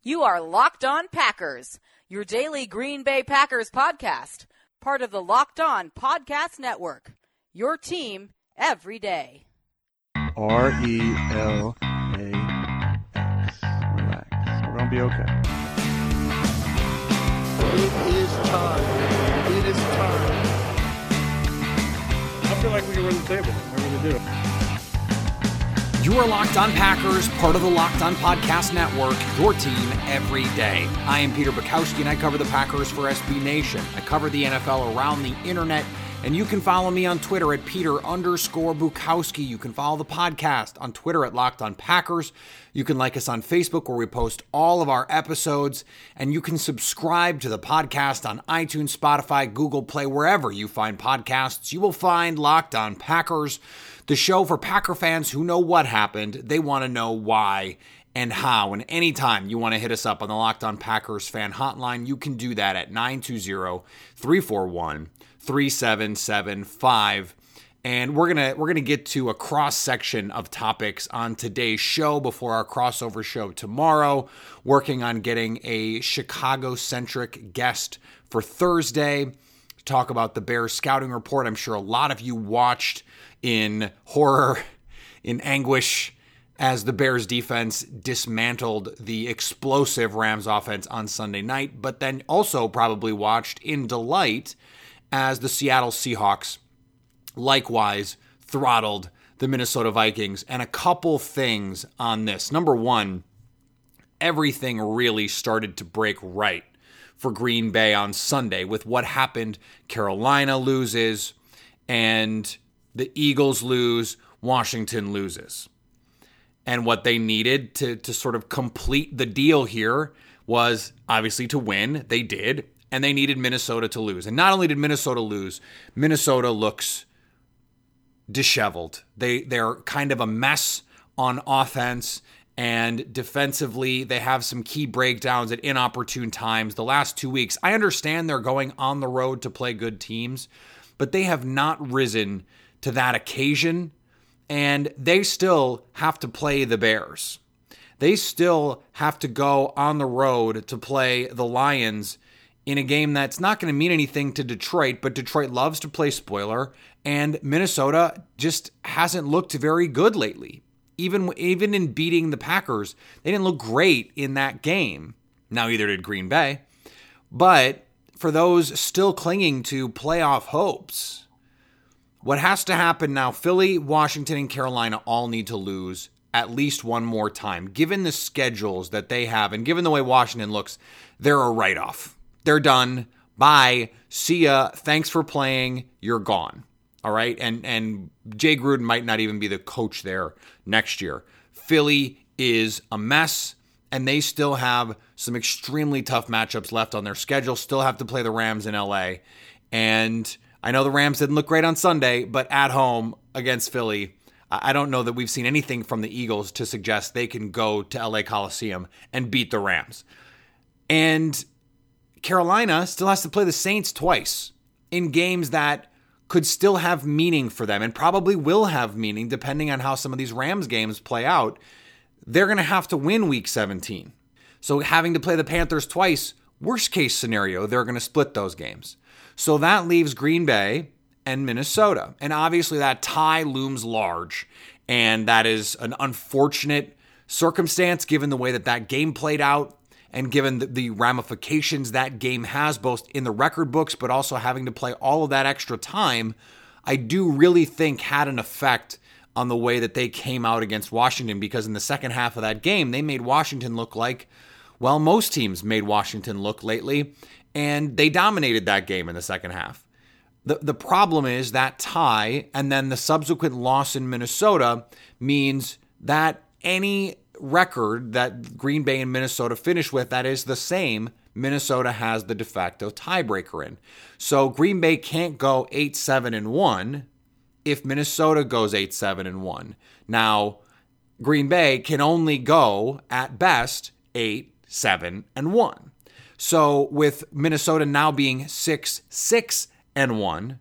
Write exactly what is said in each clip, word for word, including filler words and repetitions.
You are Locked On Packers, your daily Green Bay Packers podcast, part of the Locked On Podcast Network, your team every day. R E L A X. Relax. We're going to be okay. It is time. It is time. I feel like we can run the table. I really do. You are Locked On Packers, part of the Locked On Podcast Network, your team every day. I am Peter Bukowski, and I cover the Packers for S B Nation. I cover the N F L around the internet, and you can follow me on Twitter at Peter underscore Bukowski. You can follow the podcast on Twitter at Locked On Packers. You can like us on Facebook, where we post all of our episodes, and you can subscribe to the podcast on iTunes, Spotify, Google Play, wherever you find podcasts. You will find Locked On Packers, the show for Packer fans who know what happened. They want to know why and how. And anytime you want to hit us up on the Locked On Packers fan hotline, you can do that at nine two zero, three four one, three seven seven five. And we're going to we're going to get to a cross section of topics on today's show before our crossover show tomorrow, working on getting a Chicago-centric guest for Thursday to talk about the Bears scouting report. I'm sure a lot of you watched in horror, in anguish, as the Bears defense dismantled the explosive Rams offense on Sunday night, but then also probably watched in delight as the Seattle Seahawks likewise throttled the Minnesota Vikings. And a couple things on this. Number one, everything really started to break right for Green Bay on Sunday with what happened. Carolina loses, and the Eagles lose, Washington loses. And what they needed to, to sort of complete the deal here was obviously to win. They did. And they needed Minnesota to lose. And not only did Minnesota lose, Minnesota looks disheveled. They, they're kind of a mess on offense. And defensively, they have some key breakdowns at inopportune times. The last two weeks, I understand they're going on the road to play good teams, but they have not risen to that occasion, and they still have to play the Bears. They still have to go on the road to play the Lions in a game that's not going to mean anything to Detroit, but Detroit loves to play spoiler, and Minnesota just hasn't looked very good lately. Even, even in beating the Packers, they didn't look great in that game. Now, either did Green Bay, but for those still clinging to playoff hopes, what has to happen now, Philly, Washington, and Carolina all need to lose at least one more time. Given the schedules that they have and given the way Washington looks, they're a write-off. They're done. Bye. See ya. Thanks for playing. You're gone. All right? And and Jay Gruden might not even be the coach there next year. Philly is a mess, and they still have some extremely tough matchups left on their schedule. Still have to play the Rams in L A. And I know the Rams didn't look great on Sunday, but at home against Philly, I don't know that we've seen anything from the Eagles to suggest they can go to L A Coliseum and beat the Rams. And Carolina still has to play the Saints twice in games that could still have meaning for them and probably will have meaning depending on how some of these Rams games play out. They're going to have to win week seventeen. So having to play the Panthers twice, worst case scenario, they're going to split those games. So that leaves Green Bay and Minnesota. And obviously that tie looms large. And that is an unfortunate circumstance given the way that that game played out and given the, the ramifications that game has both in the record books but also having to play all of that extra time. I do really think had an effect on the way that they came out against Washington, because in the second half of that game, they made Washington look like, well, most teams made Washington look lately, and they dominated that game in the second half. The, the problem is that tie and then the subsequent loss in Minnesota means that any record that Green Bay and Minnesota finish with that is the same, Minnesota has the de facto tiebreaker in. So Green Bay can't go eight seven and one if Minnesota goes eight seven and one. Now, Green Bay can only go at best eight seven and one. So with Minnesota now being six six and one,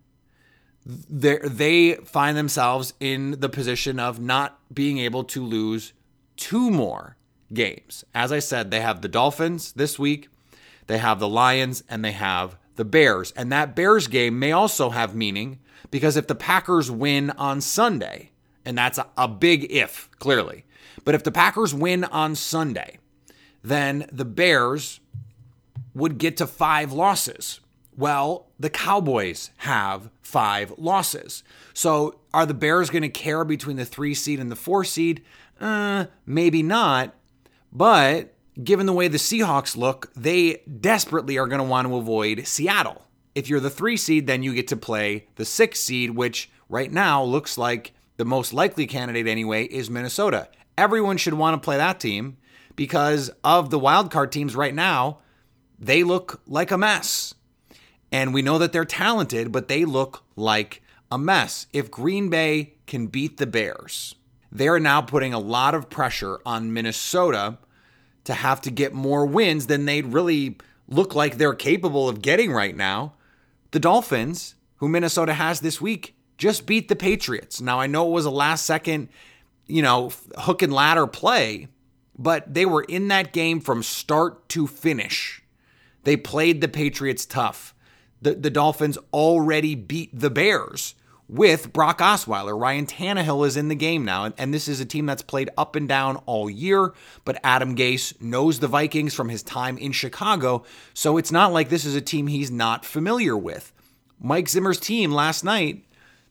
they find themselves in the position of not being able to lose two more games. As I said, they have the Dolphins this week, they have the Lions, and they have the Bears. And that Bears game may also have meaning because if the Packers win on Sunday, and that's a, a big if, clearly, but if the Packers win on Sunday, then the Bears would get to five losses. Well, the Cowboys have five losses. So are the Bears going to care between the three seed and the four seed? Uh, maybe not. But given the way the Seahawks look, they desperately are going to want to avoid Seattle. If you're the three seed, then you get to play the six seed, which right now looks like the most likely candidate anyway is Minnesota. Everyone should want to play that team because of the wildcard teams right now. They look like a mess. And we know that they're talented, but they look like a mess. If Green Bay can beat the Bears, they're now putting a lot of pressure on Minnesota to have to get more wins than they really look like they're capable of getting right now. The Dolphins, who Minnesota has this week, just beat the Patriots. Now, I know it was a last-second, you know, hook and ladder play, but they were in that game from start to finish. They played the Patriots tough. The, the Dolphins already beat the Bears with Brock Osweiler. Ryan Tannehill is in the game now, and, and this is a team that's played up and down all year, but Adam Gase knows the Vikings from his time in Chicago, so it's not like this is a team he's not familiar with. Mike Zimmer's team last night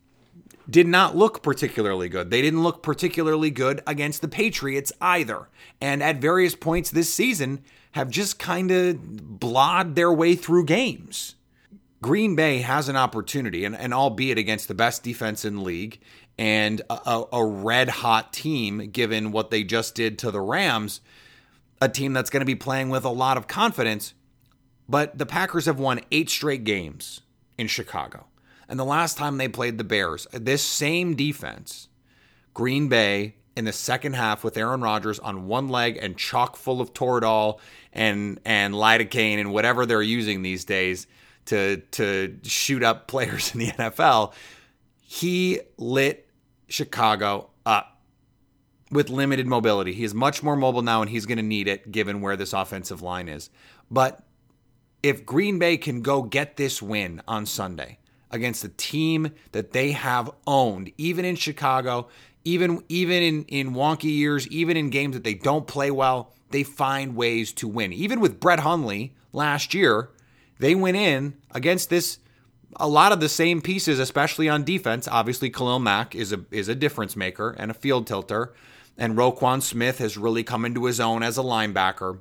did not look particularly good. They didn't look particularly good against the Patriots either, and at various points this season have just kind of blawed their way through games. Green Bay has an opportunity, and, and albeit against the best defense in the league and a, a red-hot team, given what they just did to the Rams, a team that's going to be playing with a lot of confidence. But the Packers have won eight straight games in Chicago. And the last time they played the Bears, this same defense, Green Bay in the second half with Aaron Rodgers on one leg and chock full of Toradol and, and lidocaine and whatever they're using these days, to to shoot up players in the N F L, he lit Chicago up with limited mobility. He is much more mobile now, and he's going to need it given where this offensive line is. But if Green Bay can go get this win on Sunday against a team that they have owned, even in Chicago, even, even in, in wonky years, even in games that they don't play well, they find ways to win. Even with Brett Hundley last year, they went in against this, a lot of the same pieces, especially on defense. Obviously, Khalil Mack is a is a difference maker and a field tilter, and Roquan Smith has really come into his own as a linebacker.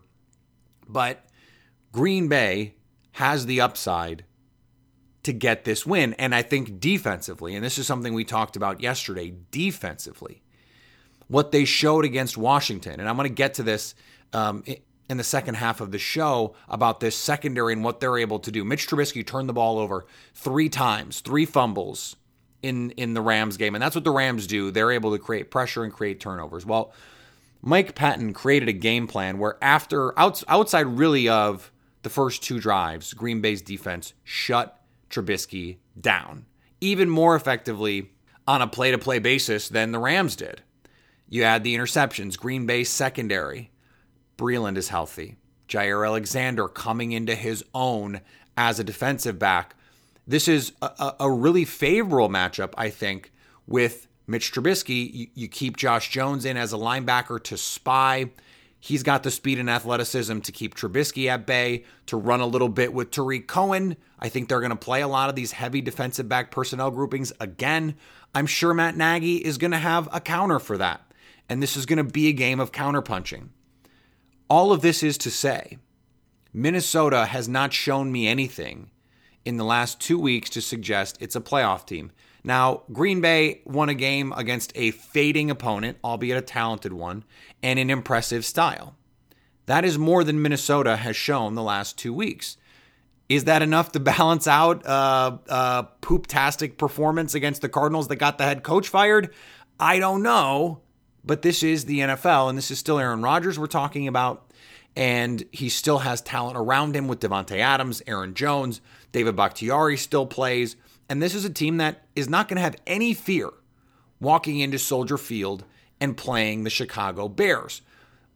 But Green Bay has the upside to get this win, and I think defensively, and this is something we talked about yesterday, defensively, what they showed against Washington, and I'm going to get to this um, in the second half of the show about this secondary and what they're able to do. Mitch Trubisky turned the ball over three times, three fumbles in, in the Rams game. And that's what the Rams do. They're able to create pressure and create turnovers. Well, Mike Patton created a game plan where after, outs, outside really of the first two drives, Green Bay's defense shut Trubisky down, even more effectively on a play-to-play basis than the Rams did. You add the interceptions, Green Bay's secondary. Breeland is healthy. Jair Alexander coming into his own as a defensive back. This is a, a really favorable matchup, I think, with Mitch Trubisky. You, you keep Josh Jones in as a linebacker to spy. He's got the speed and athleticism to keep Trubisky at bay, to run a little bit with Tariq Cohen. I think they're going to play a lot of these heavy defensive back personnel groupings again. I'm sure Matt Nagy is going to have a counter for that. And this is going to be a game of counterpunching. All of this is to say, Minnesota has not shown me anything in the last two weeks to suggest it's a playoff team. Now, Green Bay won a game against a fading opponent, albeit a talented one, and in impressive style. That is more than Minnesota has shown the last two weeks. Is that enough to balance out a, a poop-tastic performance against the Cardinals that got the head coach fired? I don't know. But this is the N F L, and this is still Aaron Rodgers we're talking about, and he still has talent around him with Devontae Adams, Aaron Jones, David Bakhtiari still plays, and this is a team that is not going to have any fear walking into Soldier Field and playing the Chicago Bears.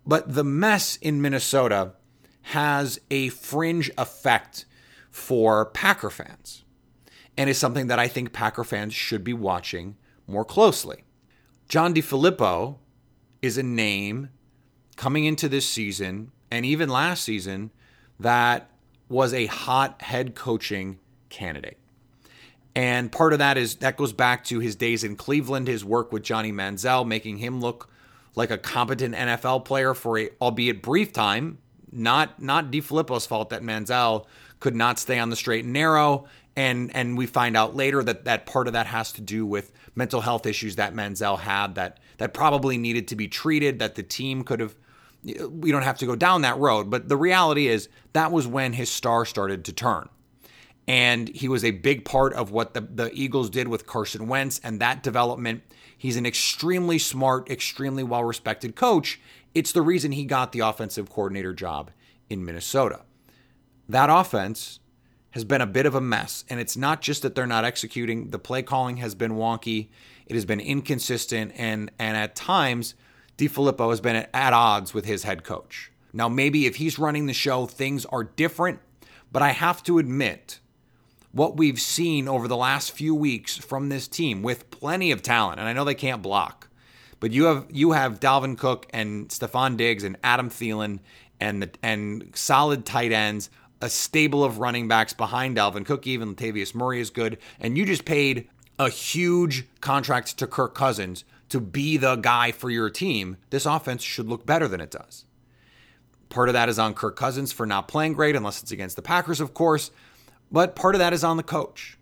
But the mess in Minnesota has a fringe effect for Packer fans, and is something that I think Packer fans should be watching more closely. John DeFilippo is a name coming into this season, and even last season, that was a hot head coaching candidate. And part of that is that goes back to his days in Cleveland, his work with Johnny Manziel, making him look like a competent N F L player for a, albeit brief time. Not not DeFilippo's fault that Manziel could not stay on the straight and narrow. And and we find out later that, that part of that has to do with mental health issues that Manziel had that that probably needed to be treated, that the team could have. We don't have to go down that road. But the reality is that was when his star started to turn. And he was a big part of what the, the Eagles did with Carson Wentz and that development. He's an extremely smart, extremely well-respected coach. It's the reason he got the offensive coordinator job in Minnesota. That offense has been a bit of a mess, and it's not just that they're not executing. The play calling has been wonky. It has been inconsistent, and, and at times, DeFilippo has been at, at odds with his head coach. Now, maybe if he's running the show, things are different, but I have to admit, what we've seen over the last few weeks from this team with plenty of talent, and I know they can't block, but you have you have Dalvin Cook and Stephon Diggs and Adam Thielen and the, and solid tight ends, a stable of running backs behind Dalvin Cook, even Latavius Murray is good, and you just paid a huge contract to Kirk Cousins to be the guy for your team. This offense should look better than it does. Part of that is on Kirk Cousins for not playing great, unless it's against the Packers, of course. But part of that is on the coach.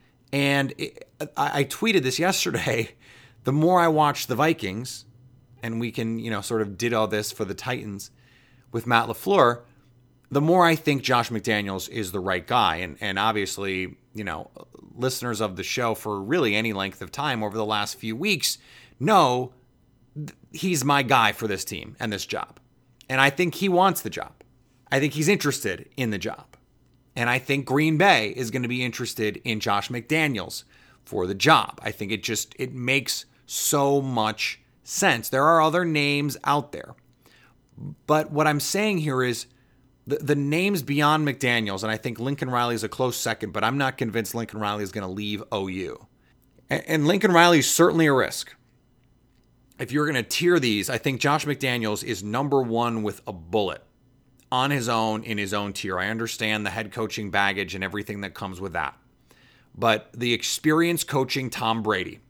And it, I, I tweeted this yesterday. The more I watch the Vikings, and we can, you know, sort of ditto this for the Titans with Matt LaFleur, the more I think Josh McDaniels is the right guy. And, and obviously, you know, listeners of the show for really any length of time over the last few weeks know he's my guy for this team and this job. And I think he wants the job. I think he's interested in the job. And I think Green Bay is going to be interested in Josh McDaniels for the job. I think it just, it makes so much sense. There are other names out there. But what I'm saying here is the, the names beyond McDaniels, and I think Lincoln Riley is a close second, but I'm not convinced Lincoln Riley is going to leave O U. And, and Lincoln Riley is certainly a risk. If you're going to tier these, I think Josh McDaniels is number one with a bullet. On his own, in his own tier. I understand the head coaching baggage and everything that comes with that. But the experience coaching Tom Brady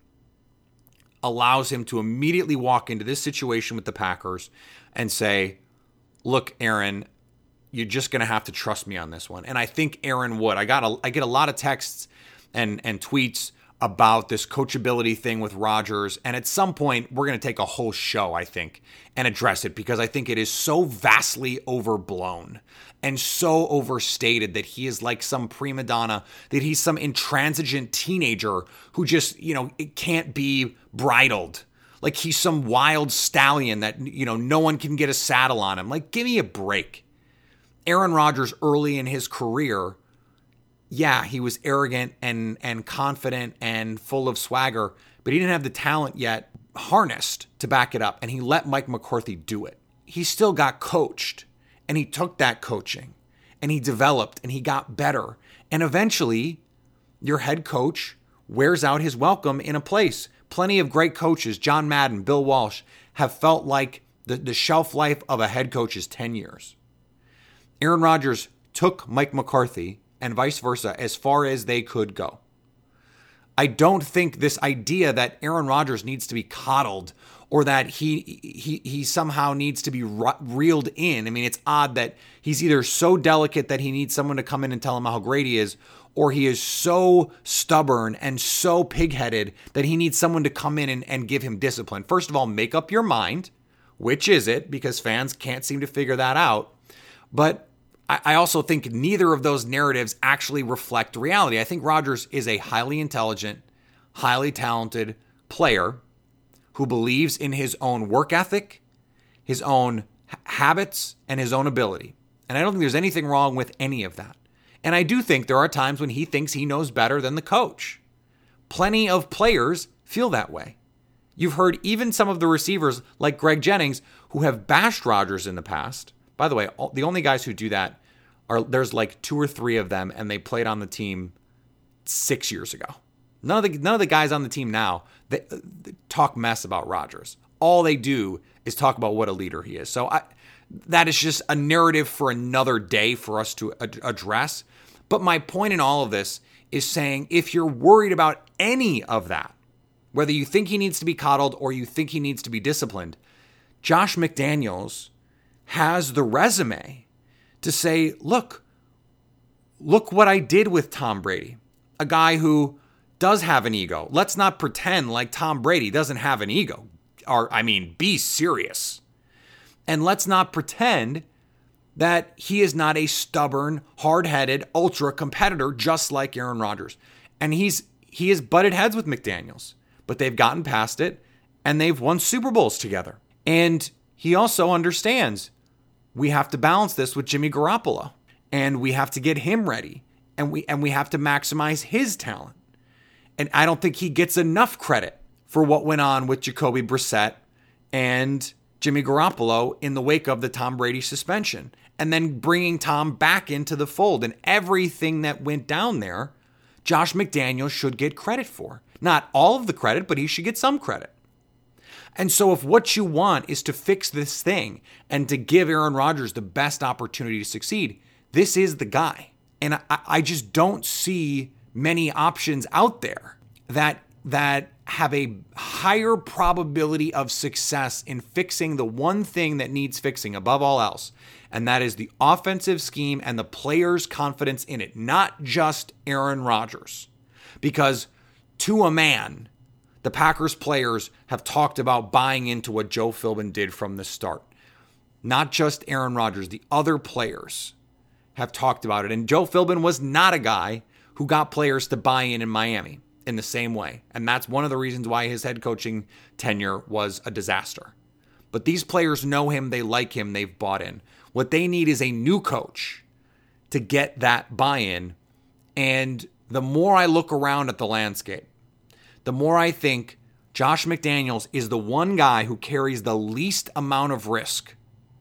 allows him to immediately walk into this situation with the Packers and say, look, Aaron, you're just going to have to trust me on this one. And I think Aaron would. I got a, I get a lot of texts and, and tweets about this coachability thing with Rodgers. And at some point, we're going to take a whole show, I think, and address it because I think it is so vastly overblown and so overstated that he is like some prima donna, that he's some intransigent teenager who just, you know, it can't be bridled. Like he's some wild stallion that, you know, no one can get a saddle on him. Like, give me a break. Aaron Rodgers early in his career, yeah, he was arrogant and and confident and full of swagger, but he didn't have the talent yet harnessed to back it up, and he let Mike McCarthy do it. He still got coached, and he took that coaching, and he developed, and he got better. And eventually, your head coach wears out his welcome in a place. Plenty of great coaches, John Madden, Bill Walsh, have felt like the, the shelf life of a head coach is ten years. Aaron Rodgers took Mike McCarthy and vice versa, as far as they could go. I don't think this idea that Aaron Rodgers needs to be coddled or that he he he somehow needs to be reeled in. I mean, it's odd that he's either so delicate that he needs someone to come in and tell him how great he is, or he is so stubborn and so pig-headed that he needs someone to come in and, and give him discipline. First of all, make up your mind. Which is it? Because fans can't seem to figure that out. But I also think neither of those narratives actually reflect reality. I think Rodgers is a highly intelligent, highly talented player who believes in his own work ethic, his own habits, and his own ability. And I don't think there's anything wrong with any of that. And I do think there are times when he thinks he knows better than the coach. Plenty of players feel that way. You've heard even some of the receivers like Greg Jennings who have bashed Rodgers in the past. By the way, all, the only guys who do that are there's like two or three of them, and they played on the team six years ago. None of the none of the guys on the team now they, they talk mess about Rodgers. All they do is talk about what a leader he is. So I, that is just a narrative for another day for us to ad- address. But my point in all of this is saying if you're worried about any of that, whether you think he needs to be coddled or you think he needs to be disciplined, Josh McDaniels has the resume to say, look, look what I did with Tom Brady, a guy who does have an ego. Let's not pretend like Tom Brady doesn't have an ego. Or, I mean, be serious. And let's not pretend that he is not a stubborn, hard-headed, ultra competitor just like Aaron Rodgers. And he's he has butted heads with McDaniels, but they've gotten past it and they've won Super Bowls together. And he also understands we have to balance this with Jimmy Garoppolo, and we have to get him ready, and we and we have to maximize his talent. And I don't think he gets enough credit for what went on with Jacoby Brissett and Jimmy Garoppolo in the wake of the Tom Brady suspension, and then bringing Tom back into the fold and everything that went down there. Josh McDaniels should get credit for. Not all of the credit, but he should get some credit. And so if what you want is to fix this thing and to give Aaron Rodgers the best opportunity to succeed, this is the guy. And I, I just don't see many options out there that that have a higher probability of success in fixing the one thing that needs fixing above all else. And that is the offensive scheme and the players' confidence in it, not just Aaron Rodgers. Because to a man, the Packers players have talked about buying into what Joe Philbin did from the start. Not just Aaron Rodgers, the other players have talked about it. And Joe Philbin was not a guy who got players to buy in in Miami in the same way. And that's one of the reasons why his head coaching tenure was a disaster. But these players know him, they like him, they've bought in. What they need is a new coach to get that buy-in. And the more I look around at the landscape, the more I think Josh McDaniels is the one guy who carries the least amount of risk.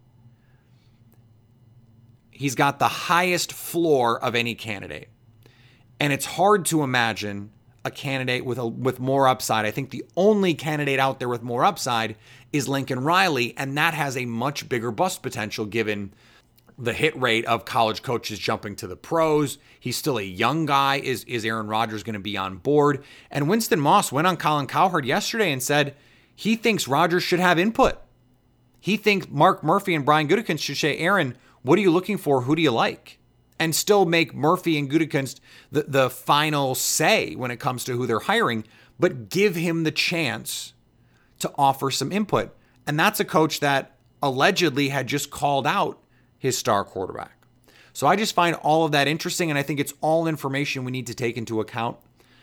He's got the highest floor of any candidate. And it's hard to imagine a candidate with a, with more upside. I think the only candidate out there with more upside is Lincoln Riley, and that has a much bigger bust potential given the hit rate of college coaches jumping to the pros. He's still a young guy. Is, is Aaron Rodgers going to be on board? And Winston Moss went on Colin Cowherd yesterday and said he thinks Rodgers should have input. He thinks Mark Murphy and Brian Gutekunst should say, Aaron, what are you looking for? Who do you like? And still make Murphy and Gutekunst the, the final say when it comes to who they're hiring, but give him the chance to offer some input. And that's a coach that allegedly had just called out his star quarterback. So I just find all of that interesting, and I think it's all information we need to take into account.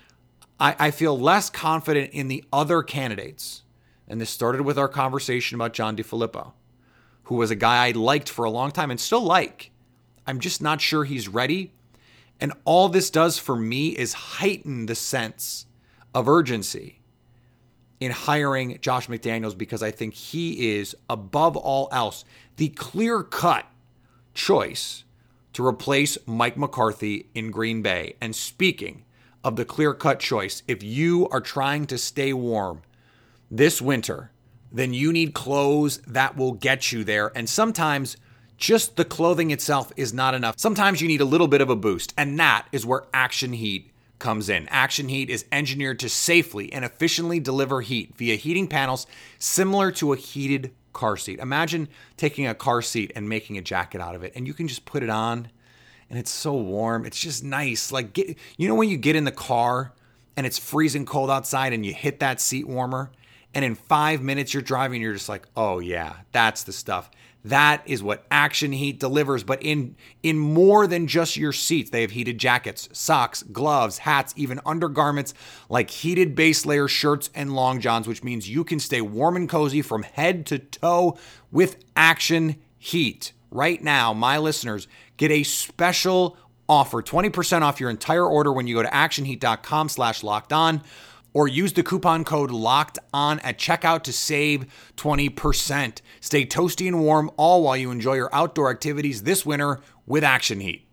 I, I feel less confident in the other candidates, and this started with our conversation about John DeFilippo, who was a guy I liked for a long time and still like. I'm just not sure he's ready. And all this does for me is heighten the sense of urgency in hiring Josh McDaniels, because I think he is, above all else, the clear-cut choice to replace Mike McCarthy in Green Bay. And speaking of the clear-cut choice, if you are trying to stay warm this winter, then you need clothes that will get you there. And sometimes just the clothing itself is not enough. Sometimes you need a little bit of a boost, and that is where Action Heat comes in. Action Heat is engineered to safely and efficiently deliver heat via heating panels similar to a heated car seat. Imagine taking a car seat and making a jacket out of it, and you can just put it on, and it's so warm. It's just nice. Like, get, you know when you get in the car and it's freezing cold outside and you hit that seat warmer, and in five minutes you're driving, you're just like, oh yeah, that's the stuff. That is what Action Heat delivers, but in in more than just your seats. They have heated jackets, socks, gloves, hats, even undergarments like heated base layer shirts and long johns, which means you can stay warm and cozy from head to toe with Action Heat. Right now, my listeners get a special offer, twenty percent off your entire order when you go to actionheat.com slash locked on. or use the coupon code LOCKEDON at checkout to save twenty percent. Stay toasty and warm all while you enjoy your outdoor activities this winter with Action Heat.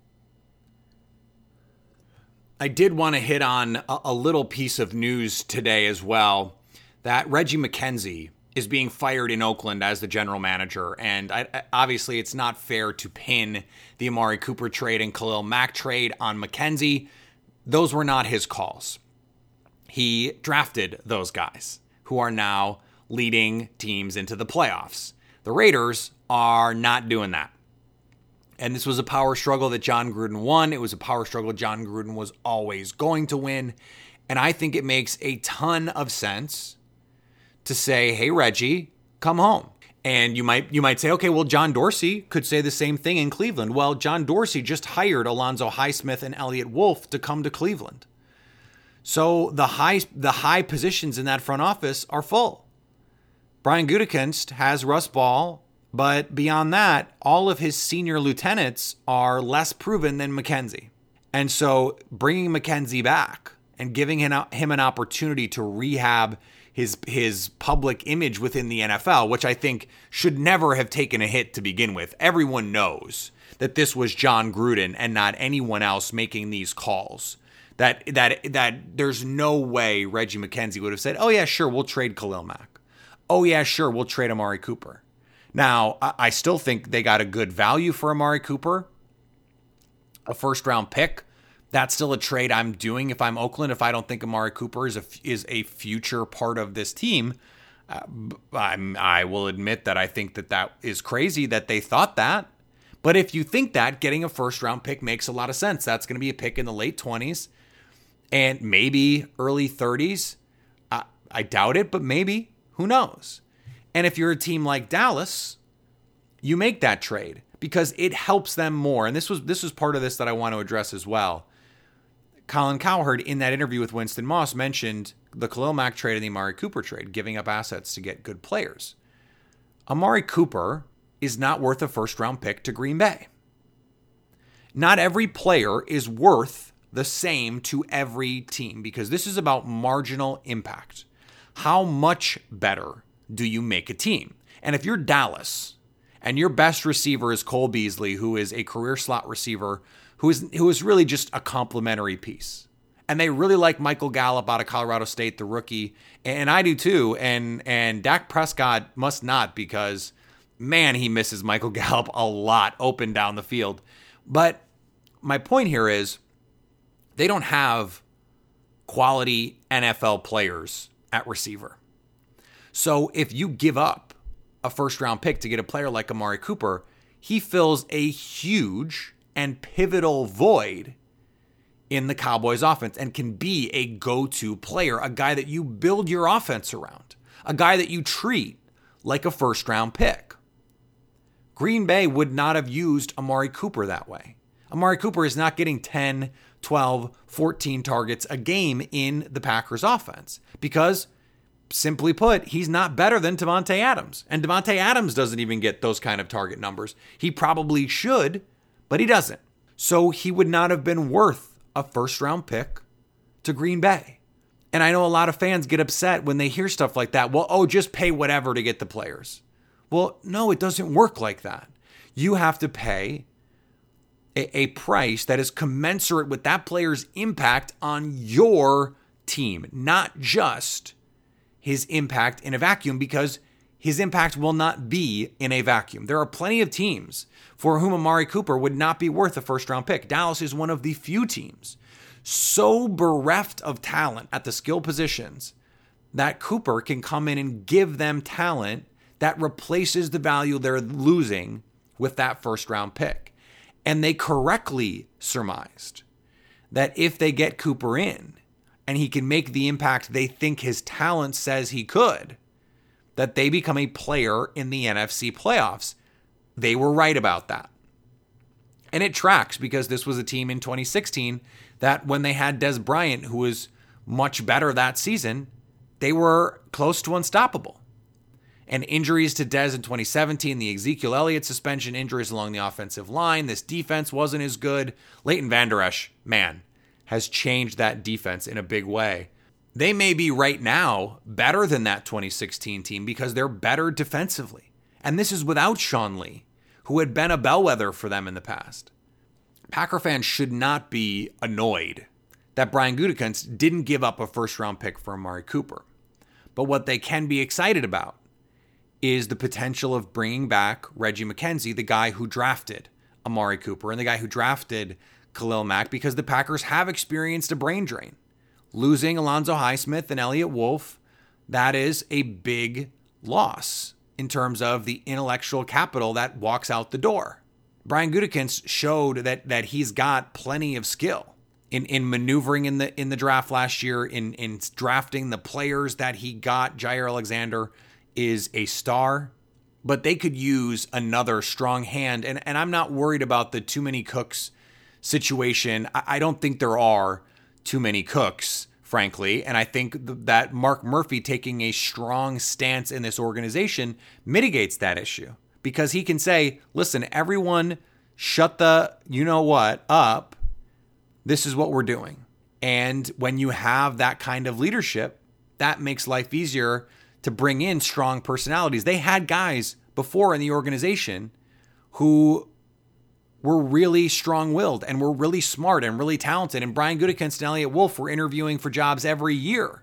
I did want to hit on a, a little piece of news today as well, that Reggie McKenzie is being fired in Oakland as the general manager. And I, obviously it's not fair to pin the Amari Cooper trade and Khalil Mack trade on McKenzie. Those were not his calls. He drafted those guys who are now leading teams into the playoffs. The Raiders are not doing that. And this was a power struggle that John Gruden won. It was a power struggle John Gruden was always going to win. And I think it makes a ton of sense to say, hey, Reggie, come home. And you might you might say, okay, well, John Dorsey could say the same thing in Cleveland. Well, John Dorsey just hired Alonzo Highsmith and Elliott Wolf to come to Cleveland. So the high the high positions in that front office are full. Brian Gutekunst has Russ Ball, but beyond that, all of his senior lieutenants are less proven than McKenzie. And so bringing McKenzie back and giving him an opportunity to rehab his his public image within the N F L, which I think should never have taken a hit to begin with. Everyone knows that this was John Gruden and not anyone else making these calls. That that that there's no way Reggie McKenzie would have said, oh yeah, sure, we'll trade Khalil Mack. Oh yeah, sure, we'll trade Amari Cooper. Now, I still think they got a good value for Amari Cooper, a first round pick. That's still a trade I'm doing if I'm Oakland. If I don't think Amari Cooper is a is a future part of this team, uh, I'm, I will admit that I think that that is crazy that they thought that. But if you think that, getting a first round pick makes a lot of sense. That's going to be a pick in the late twenties and maybe early thirties. I, I doubt it, but maybe. Who knows? And if you're a team like Dallas, you make that trade because it helps them more. And this was this was part of this that I want to address as well. Colin Cowherd, in that interview with Winston Moss, mentioned the Khalil Mack trade and the Amari Cooper trade, giving up assets to get good players. Amari Cooper is not worth a first-round pick to Green Bay. Not every player is worth the same to every team because this is about marginal impact. How much better do you make a team? And if you're Dallas and your best receiver is Cole Beasley, who is a career slot receiver, who is who is really just a complimentary piece. And they really like Michael Gallup out of Colorado State, the rookie. And I do too. And and Dak Prescott must not because, man, he misses Michael Gallup a lot open down the field. But my point here is they don't have quality N F L players at receiver. So if you give up a first-round pick to get a player like Amari Cooper, he fills a huge and pivotal void in the Cowboys offense and can be a go-to player, a guy that you build your offense around, a guy that you treat like a first-round pick. Green Bay would not have used Amari Cooper that way. Amari Cooper is not getting ten, twelve, fourteen targets a game in the Packers offense because, simply put, he's not better than Davante Adams. And Davante Adams doesn't even get those kind of target numbers. He probably should, but he doesn't. So he would not have been worth a first-round pick to Green Bay. And I know a lot of fans get upset when they hear stuff like that. Well, oh, just pay whatever to get the players. Well, no, it doesn't work like that. You have to pay a, a price that is commensurate with that player's impact on your team, not just his impact in a vacuum, because his impact will not be in a vacuum. There are plenty of teams for whom Amari Cooper would not be worth a first-round pick. Dallas is one of the few teams so bereft of talent at the skill positions that Cooper can come in and give them talent that replaces the value they're losing with that first-round pick. And they correctly surmised that if they get Cooper in and he can make the impact they think his talent says he could, that they become a player in the N F C playoffs. They were right about that. And it tracks because this was a team in twenty sixteen that when they had Dez Bryant, who was much better that season, they were close to unstoppable. And injuries to Dez in twenty seventeen, the Ezekiel Elliott suspension, injuries along the offensive line, this defense wasn't as good. Leighton Vander Esch, man, has changed that defense in a big way. They may be right now better than that twenty sixteen team because they're better defensively. And this is without Sean Lee, who had been a bellwether for them in the past. Packer fans should not be annoyed that Brian Gutekunst didn't give up a first-round pick for Amari Cooper. But what they can be excited about is the potential of bringing back Reggie McKenzie, the guy who drafted Amari Cooper and the guy who drafted Khalil Mack, because the Packers have experienced a brain drain. Losing Alonzo Highsmith and Elliott Wolf, that is a big loss in terms of the intellectual capital that walks out the door. Brian Gutekunst showed that that he's got plenty of skill in, in maneuvering in the in the draft last year, in, in drafting the players that he got. Jair Alexander is a star, but they could use another strong hand. And, and I'm not worried about the too many cooks situation. I, I don't think there are too many cooks, frankly. And I think th- that Mark Murphy taking a strong stance in this organization mitigates that issue, because he can say, listen, everyone shut the you-know-what up. This is what we're doing. And when you have that kind of leadership, that makes life easier to bring in strong personalities. They had guys before in the organization who were really strong-willed and were really smart and really talented. And Brian Gutekunst and Elliott Wolf were interviewing for jobs every year.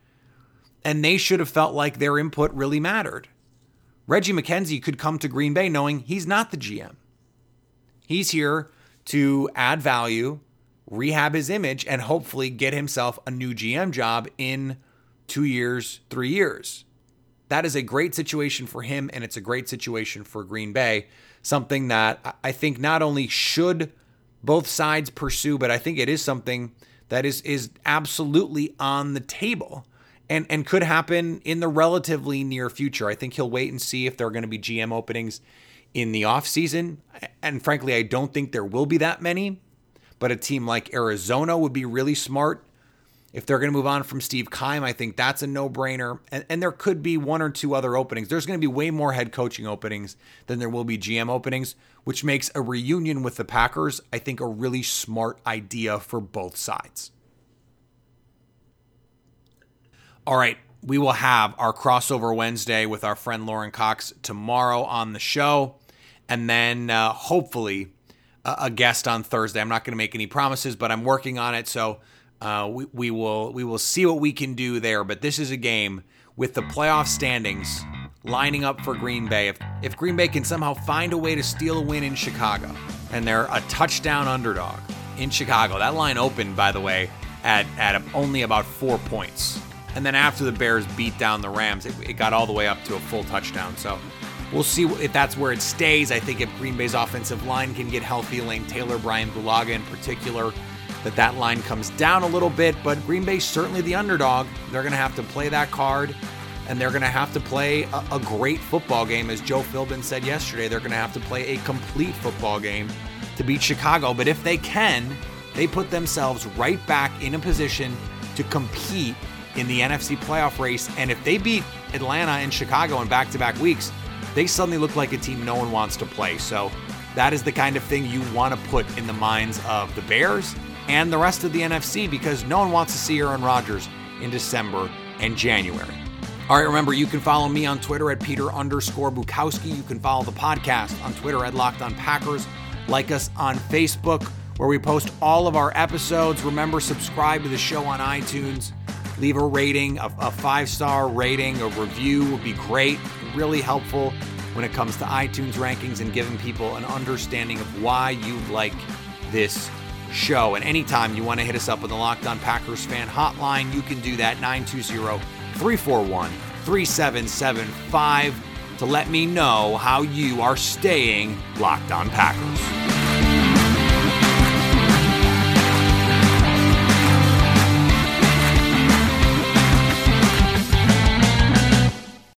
And they should have felt like their input really mattered. Reggie McKenzie could come to Green Bay knowing he's not the G M. He's here to add value, rehab his image, and hopefully get himself a new G M job in two years, three years. That is a great situation for him, and it's a great situation for Green Bay. Something that I think not only should both sides pursue, but I think it is something that is is absolutely on the table and, and could happen in the relatively near future. I think he'll wait and see if there are going to be G M openings in the offseason. And frankly, I don't think there will be that many. But a team like Arizona would be really smart. If they're going to move on from Steve Keim, I think that's a no-brainer. And, and there could be one or two other openings. There's going to be way more head coaching openings than there will be G M openings, which makes a reunion with the Packers, I think, a really smart idea for both sides. All right, we will have our crossover Wednesday with our friend Lauren Cox tomorrow on the show. And then uh, hopefully a, a guest on Thursday. I'm not going to make any promises, but I'm working on it. So Uh, we, we will we will see what we can do there. But this is a game with the playoff standings lining up for Green Bay. If, if Green Bay can somehow find a way to steal a win in Chicago, and they're a touchdown underdog in Chicago. That line opened, by the way, at, at only about four points. And then after the Bears beat down the Rams, it, it got all the way up to a full touchdown. So we'll see if that's where it stays. I think if Green Bay's offensive line can get healthy, Lane Taylor, Brian Bulaga in particular, that that line comes down a little bit, but Green Bay's certainly the underdog. They're going to have to play that card, and they're going to have to play a, a great football game. As Joe Philbin said yesterday, they're going to have to play a complete football game to beat Chicago. But if they can, they put themselves right back in a position to compete in the N F C playoff race. And if they beat Atlanta and Chicago in back-to-back weeks, they suddenly look like a team no one wants to play. So that is the kind of thing you want to put in the minds of the Bears and the rest of the N F C, because no one wants to see Aaron Rodgers in December and January. All right, remember, you can follow me on Twitter at Peter underscore Bukowski. You can follow the podcast on Twitter at Locked On Packers. Like us on Facebook, where we post all of our episodes. Remember, subscribe to the show on iTunes. Leave a rating, a, a five-star rating, a review would be great. Really helpful when it comes to iTunes rankings and giving people an understanding of why you like this show. And anytime you want to hit us up with the Locked On Packers fan hotline, you can do that, nine two zero, three four one, three seven seven five, to let me know how you are staying Locked On Packers.